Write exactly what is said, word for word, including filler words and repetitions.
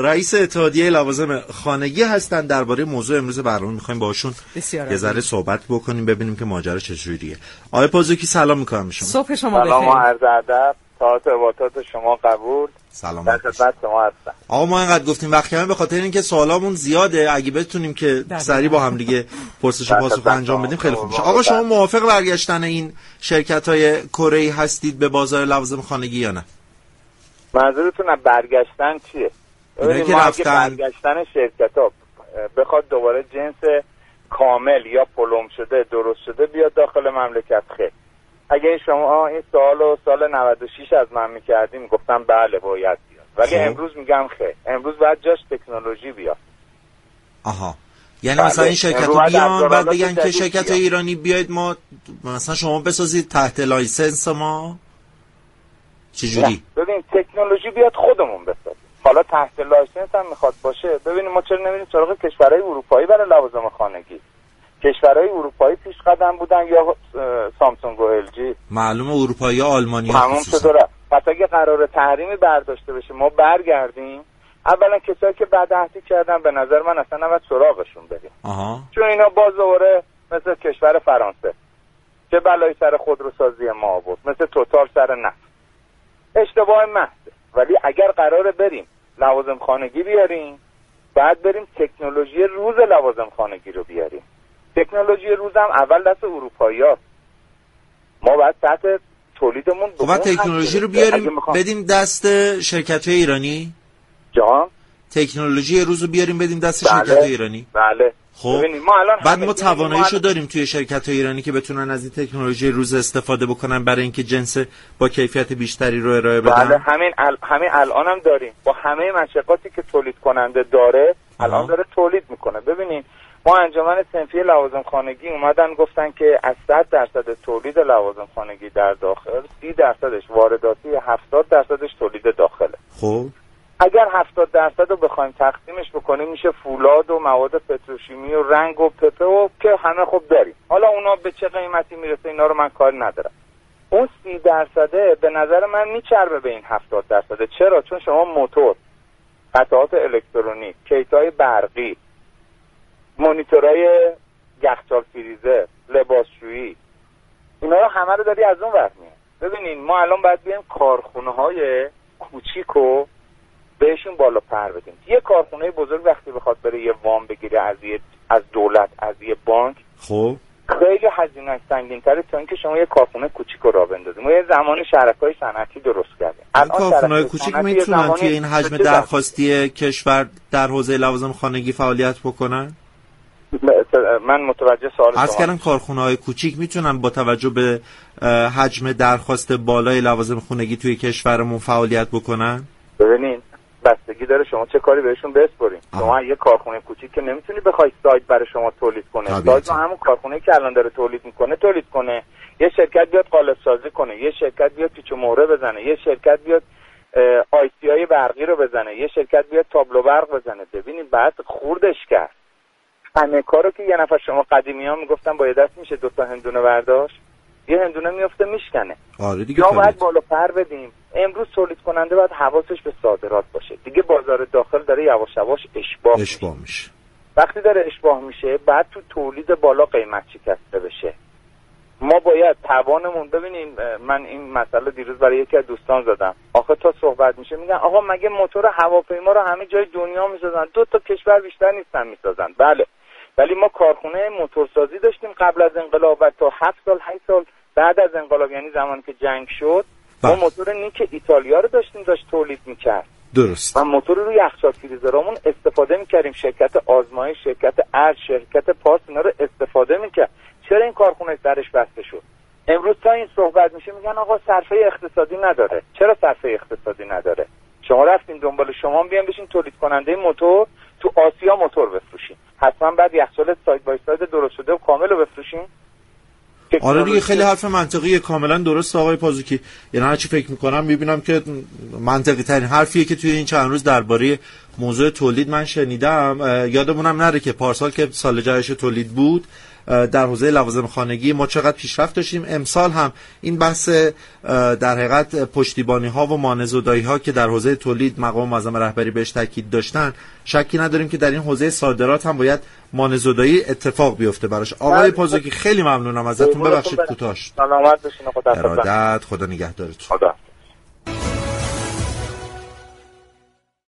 رئیس اتحادیه لوازم خانگی هستن. درباره موضوع امروز برنامه می‌خوایم باهاشون یه ذره صحبت بکنیم، ببینیم که ماجرا چجوریه. آقای پازوکی سلام می‌کنم شما. صبح شما بخیر. سلام و عرض ادب. تاعت و عبادات شما قبول. سلام. در خدمت شما هستم. آقا ما اینقدر گفتیم وقت کمه به خاطر اینکه سوالامون زیاده، اگه بتونیم که سریع با هم دیگه پرسش و پاسخ انجام بدیم خیلی خوب میشه. آقا شما موافق برگشتن این شرکت‌های کره‌ای هستید به بازار لوازم خانگی یا نه؟ منظورتون از برگشتن چیه؟ ببینید ما اگه برگشتن شرکت‌ها بخواد دوباره جنس کامل یا پلم شده درست شده بیاد داخل مملکت، خیر. اگه این شما این سوالو سال نود و شش از من می‌کردیم گفتم بله باید بیاد، ولی خب. امروز میگم خیر، امروز باید جاش تکنولوژی بیاد. آها، یعنی بله. مثلا این شرکت‌ها بیان بعد بگن که شرکت ایرانی بیاید ما مثلا شما بسازید تحت لایسنس ما چجوری؟ ببین تکنولوژی بیاد خودمون بسازیم. حالا تحت لایسنس هم میخواد باشه. ببینیم ما چرا نمیریم سراغ کشورهای اروپایی برای لوازم خانگی؟ کشورهای اروپایی پیش قدم بودن یا سامسونگ و ال جی؟ معلومه اروپایی ها آلمانی ها تمام شده. پس اگه قرار تحریمی برداشته بشه ما برگردیم، اولا کسایی که بعد عهدی کردن به نظر من اصلا نباید سراغشون بریم. آها. چون اینا باز دوباره مثل کشور فرانسه چه بلایی سر خودروسازی ما آورد، مثل توتال سر نفت. اشتباه محضه. ولی اگر قراره بریم لوازم خانگی بیاریم، بعد بریم تکنولوژی روز لوازم خانگی رو بیاریم. تکنولوژی روز هم اول دست اروپایی‌هاست. ما باید تحت تولیدمون خب تکنولوژی رو بیاریم بدیم دست شرکت‌های ایرانی؟ جان تکنولوژی روز رو بیاریم بدیم دست بله. شرکت‌های ایرانی؟ بله. خب ما الان بعد ما تواناییشو داریم توی شرکت‌های ایرانی که بتونن از این تکنولوژی روز استفاده بکنن برای اینکه جنس با کیفیت بیشتری رو ارائه بدن. بله همین ال... همین الان هم داریم با همه مشقاتی که تولید کننده داره الان آه. داره تولید میکنه. ببینید ما انجمن صنفی لوازم خانگی اومدن گفتن که از صد درصد تولید لوازم خانگی در داخل سی درصدش وارداتی، هفتاد درصدش تولید داخله. خب اگر هفتاد درصد رو بخوایم تقسیمش بکنیم میشه فولاد و مواد پتروشیمی و رنگ و پپه و که همه خب داریم. حالا اونا به چه قیمتی میرسه اینا رو من کاری ندارم. اون سی درصده به نظر من میچربه به این هفتاد درصده. چرا؟ چون شما موتور، قطعات الکترونیک، کیتای برقی، مانیتورای یخچال فریزر، لباسشویی، اینا رو همه رو داری از اون ور میاد. ببینین ما الان باید بیایم کارخونه‌های کوچیکو بهشون بالا پر بدیم. یه کارخونه بزرگ وقتی بخواد بره یه وام بگیره از یه از دولت، از یه بانک، خب خیلی هزینه‌اش سنگین‌تره تا اینکه شما یه کارخونه کوچیک رو راه بندازید. ما یه زمانی شرکای صنعتی درست کردیم. الان کارخونه‌های کوچیک میتونن توی این حجم درخواستی کشور در حوزه لوازم خانگی فعالیت بکنن؟ من متوجه سوال شما. از کردن کارخونه‌های کوچیک میتونن با توجه به حجم درخواست بالای لوازم خانگی توی کشورمون فعالیت بکنن؟ ببینین بستگی داره شما چه کاری بهشون بسپرین. شما یه کارخونه کوچیک که نمیتونی بخوای سایت برای شما تولید کنه. سایت همون کارخونه که الان داره تولید میکنه تولید کنه. یه شرکت بیاد قالب سازی کنه، یه شرکت بیاد پیچ و مهره بزنه، یه شرکت بیاد آی سی های برقی رو بزنه، یه شرکت بیاد تابلو برق بزنه. ببینین بعد خوردش کرد. همه کارو که یه نفر شما قدیمی‌ها میگفتن با یه دست میشه دو تا هندونه برداشت، یه هندونه میفته میشکنه. آره دیگه. ما باید بالا پر بدیم. امروز تولید کننده باید حواسش به صادرات باشه. دیگه بازار داخل داره یواش یواش اشباع اشباع میشه. وقتی داره اشباع میشه بعد تو تولید بالا قیمت شکسته بشه. ما باید توانمون ببینیم. من این مسئله دیروز برای یکی از دوستان زدم. آخه تا صحبت میشه میگن آقا مگه موتور هواپیما رو همه جای دنیا میسازن؟ دو تا کشور بیشتر نیستن میسازن. بله. ولی ما کارخونه موتورسازی داشتیم قبل از انقلاب و تا هفت سال هشت سال بعد از انقلاب، یعنی زمانی که جنگ شد ما موتور نیک ایتالیا رو داشتیم داشت تولید میکرد. درست. و موتور روی یخچال فریزرامون استفاده میکردیم. شرکت آزمایش، شرکت ارج، شرکت پارس اینا رو استفاده میکرد. چرا این کارخونه درش بسته شد؟ امروز تا این صحبت میشه میگن آقا صرفه اقتصادی نداره. چرا صرفه اقتصادی نداره؟ شما رفتین دنبال شما بیان بشین تولید کننده موتور تو آسیا موتور بفروشین، حتما بعد یخچال ساید بای ساید درست شده و کامل رو بفروشین. آره دیگه خیلی حرف منطقیه، کاملا درست آقای پازوکی. یعنی هر چی فکر میکنم میبینم که منطقی ترین حرفیه که توی این چند روز درباره موضوع تولید من شنیدم. یادمونم نره که پارسال که سال جهش تولید بود در حوزه لوازم خانگی ما چقدر پیشرفت داشتیم. امسال هم این بحث در حقیقت پشتیبانی ها و مانع‌زدایی ها که در حوزه تولید مقام معظم رهبری بهش تاکید داشتن، شکی نداریم که در این حوزه صادرات هم باید مانع‌زدایی اتفاق بیفته براش. آقای پازوکی خیلی ممنونم ازتون، ببخشید کوتاه شد. سلامت باشین. خدا ارادت، خدا نگهدارتون. خدا